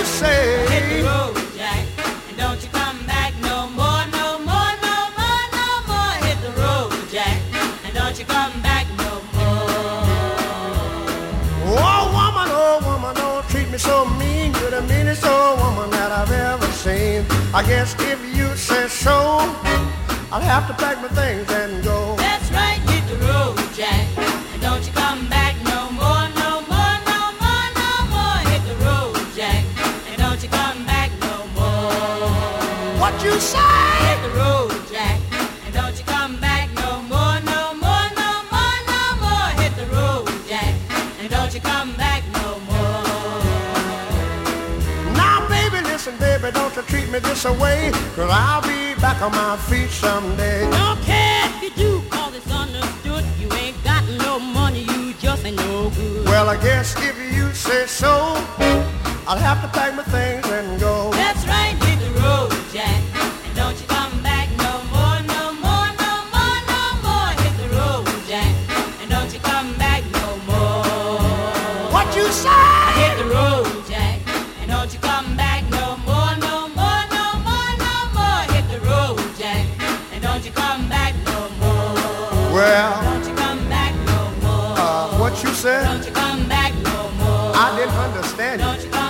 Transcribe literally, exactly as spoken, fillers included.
say? Hit the road, Jack, and don't you come back no more, no more, no more, no more. Hit the road, Jack, and don't you come back no more. Oh, woman, oh, woman, don't treat me so mean. You're the meanest old woman that I've ever seen. I guess if you say so, I'll have to pack my things and go. That's right, hit the road, Jack, and don't you come back no more, no more, no more, no more. Hit the road, Jack, and don't you come back no more. What you say? Hit the road, Jack, and don't you come back no more, no more, no more, no more. Hit the road, Jack, and don't you come back no more. Now, baby, listen, baby, don't you treat me this way, 'cause I'll be back on my feet someday. Don't care if you do, 'cause it's understood. You ain't got no money, you just ain't no good. Well, I guess if you say so, I'll have to pack my things and go. That's right, hit the road, Jack, and don't you come back no more, no more, no more, no more. Hit the road, Jack, and don't you come back no more. What you say? Hit the road, Jack, and don't you come back no more, no more, no more, no more. Hit the road, Jack, and don't you come back no more. Well, Don't you come back no more. uh, what you said? Don't you come back no more. I didn't understand you. Don't you come